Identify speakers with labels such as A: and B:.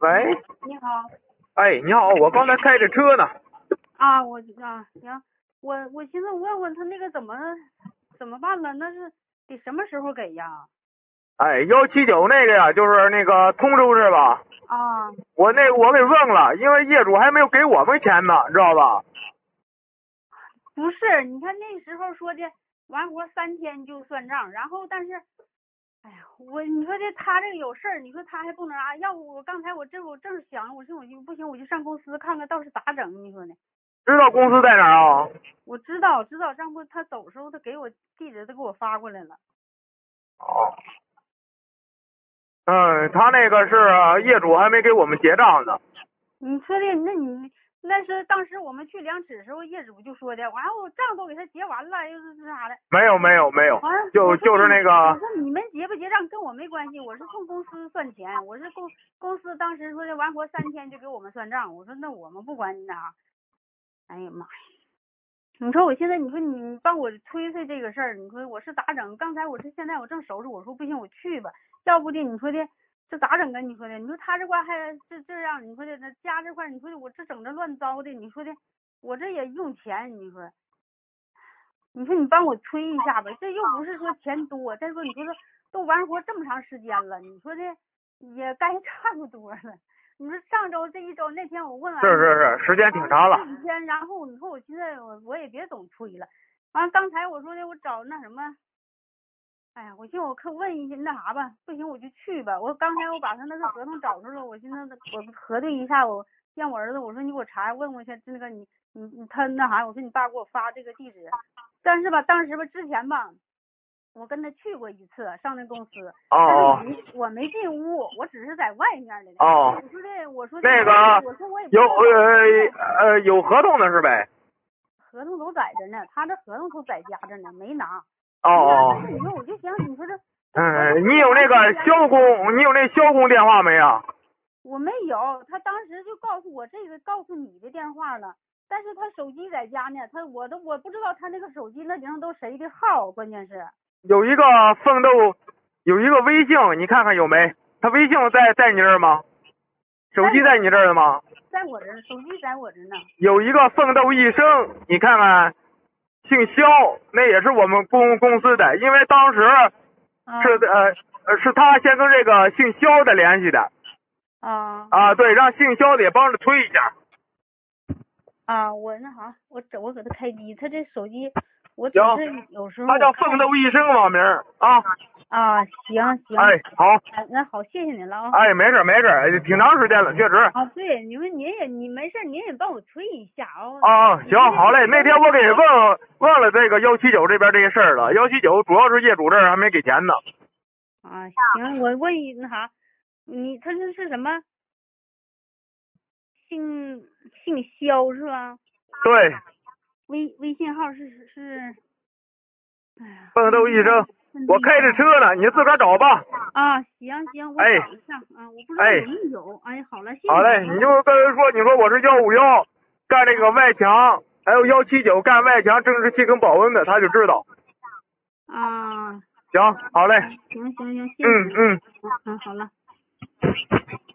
A: 喂，
B: 你好。
A: 哎，你好，我刚才开着车呢。
B: 行，我寻思问问他那个怎么办了？那是得什么时候给呀？
A: 哎，179那个呀，就是那个通州是吧？
B: 啊，
A: 我给问了，因为业主还没有给我们钱呢，知道吧？
B: 不是，你看那时候说的完活3天就算账，然后但是，哎呀，你说他这个有事儿，你说他还不能啊？要不我刚才我正想，我说我就不行，我就上公司看看到时咋整？你说呢？
A: 知道公司在哪儿啊？
B: 我知道，上回他走时候他给我地址都给我发过来了。
A: 哦。他那个是业主还没给我们结账呢。
B: 你说的，那是当时我们去量尺时候，业主就说的，完了我账都给他结完了，又是啥的。
A: 没有，就是那个。
B: 我说你们结不结账跟我没关系，我是冲公司算钱，我是公司当时说的完活3天就给我们算账，我说那我们不管你啥。哎呀妈呀！你说我现在，你说你帮我催催这个事儿，你说我是咋整？刚才现在我正收拾，我说不行我去吧，要不的你说的这咋整啊？你说的，你说他这块还这样，你说的那家这块，你说的我这整的乱糟的，你说的我这也用钱，你说你帮我催一下吧，这又不是说钱多，再说你说这都完活这么长时间了，你说的也该差不多了。你说上周这一周那天我问完
A: 是，时间挺长了。
B: 这几天，然后你说我现在我也别总催了。完了刚才我说的我找那什么，哎呀，我寻思我问一下那啥吧，不行我就去吧。我刚才我把他那个合同找出来，我寻思我核对一下，我让我儿子我说你给我查问问一下那个你他那啥，我说你爸给我发这个地址。但是吧，当时吧之前吧，我跟他去过一次上那公司，
A: 哦，
B: 但是我没进屋，我只是在外面的。
A: 哦，
B: 我说
A: 那个
B: 我说我也
A: 有合同的是呗？
B: 合同都在这呢，他这合同都在家这呢，没拿。
A: 哦。
B: 你说我就想，你说这
A: 你有那个肖工，你有那肖工电话没啊？
B: 我没有，他当时就告诉我这个告诉你的电话了，但是他手机在家呢，我不知道他那个手机那顶上都谁的号，关键是
A: 有一个奋斗，有一个微信，你看看有没？他微信在你这儿吗？手机在你这儿吗？
B: 在我这儿，手机在我这儿呢。
A: 有一个奋斗一生，你看看，姓肖，那也是我们公司的，因为当时是他先跟这个姓肖的联系的。对，让姓肖的也帮着推一下。
B: 我那啥，我给他开机，他这手机我只是有时候
A: 他叫奋斗一生网名啊。
B: 行。
A: 哎，好。
B: 那好，谢谢您了啊。
A: 哎，没事，挺长时间了，确实。
B: 对，你说你没事，您也帮我催一下
A: 行，好嘞。那天我给问了这个179这边这些事儿了，179主要是业主这儿还没给钱呢。
B: 行，我问一那啥，他这是什么？姓肖是吧？
A: 对。
B: 微信号是，哎呀，
A: 奋斗一生，我开着车呢，你自个儿找吧。
B: 行，我找一下我不知道有没有。好了，谢谢。
A: 好嘞，你就跟人说，你说我是151干这个外墙，还有179干外墙、正时器跟保温的，他就知道。行，好嘞。
B: 行，谢谢。
A: 好了。